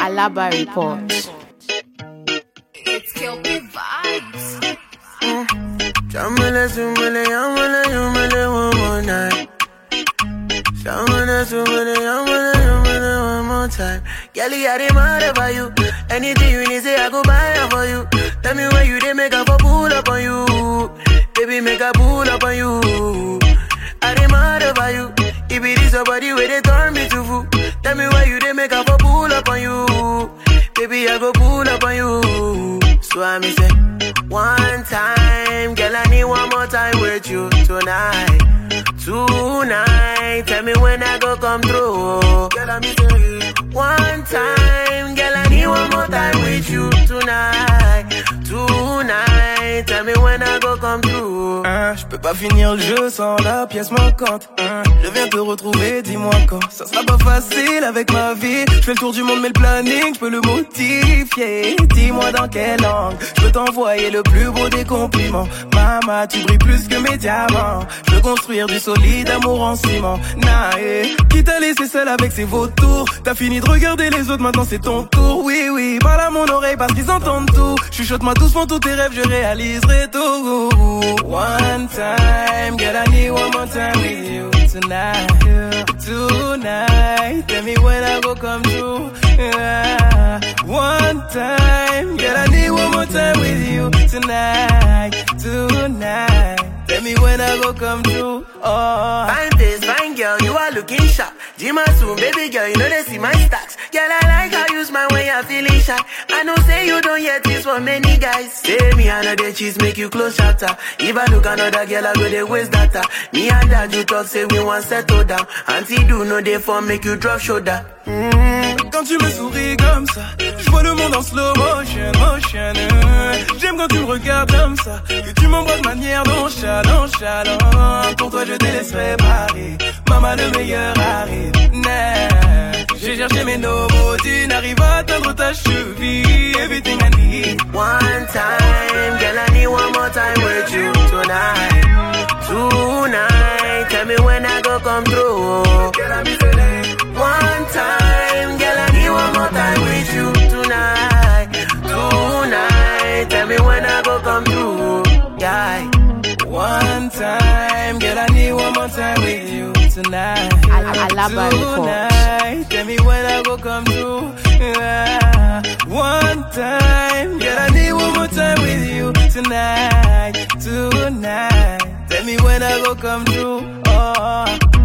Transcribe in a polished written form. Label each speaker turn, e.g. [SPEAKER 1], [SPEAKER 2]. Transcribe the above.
[SPEAKER 1] Alaba Report.
[SPEAKER 2] It's Kelpie vibes.
[SPEAKER 3] Shamala, sumala, yamala, yamala, one more night. Shamala, sumala, yamala, yamala, one more time. Girlie, I dey mad about you. Anything you need, say I go buy it for you. Tell me where you dey make a pull up on you. Baby, make a pull up on you. I dey mad about you. If it is somebody where they turn me to fool. Tell me why you dey make a pull up on you. Baby, I go pull up on you. So I me say, one time, girl, I need one more time with you tonight. Tonight, tell me when I go come through. Girl, I me say, one time, girl, I need one more time with you tonight. Tonight, tell me when I go come through.
[SPEAKER 4] Je peux pas finir le jeu sans la pièce manquante. Je viens te retrouver, dis-moi quand. Ça sera pas facile avec ma vie. Je fais le tour du monde mais le planning, je peux le modifier. Dis-moi dans quelle langue je peux t'envoyer le plus beau des compliments. Maman, tu brilles plus que mes diamants. Je veux construire du solide amour en ciment. Nae, qui t'a laissé seul avec ses vautours. T'as fini de regarder les autres, maintenant c'est ton tour. Oui, oui, parle à mon oreille parce qu'ils entendent tout. Chuchote-moi doucement tous tes rêves, je réaliserai tout. One time, girl, I need one more time with you tonight. Tonight, tell me when I go come true. One time, girl, I need one more time with you tonight. Tonight, tell me when I go come true. Oh,
[SPEAKER 3] fine face, fine girl, you are looking sharp. Jima soon, baby girl, you know they see my stacks. Girl, I like how you smile when you're feeling shy. I know say you don't hear this from many guys. Say me another cheese make you close chapter. If I look another girl, I go they waste data. Me and dad you talk say we want settle down. Auntie do no they for make you drop shoulder.
[SPEAKER 4] Quand tu me souris comme ça, je vois le monde en slow motion, motion. J'aime quand tu me regardes comme ça, que tu m'embrasses de manière nonchalante. Pour toi je te laisserai parler, maman le meilleur arrive. J'ai cherché mes nomos, tu n'arrives à atteindre ta cheville. Everything I need.
[SPEAKER 3] One time, girl, I need one more time with you tonight. Tonight, tell me when I go come through. One time, girl, I need one more time with you tonight. Tonight, tell me when I go come through. Yeah.
[SPEAKER 4] One time, girl, I need one more time with you tonight.
[SPEAKER 1] Alaba Report.
[SPEAKER 4] Tonight, tell me when I go come through. One time, girl, I need one more time with you tonight. Tonight, tell me when I go come through. Oh.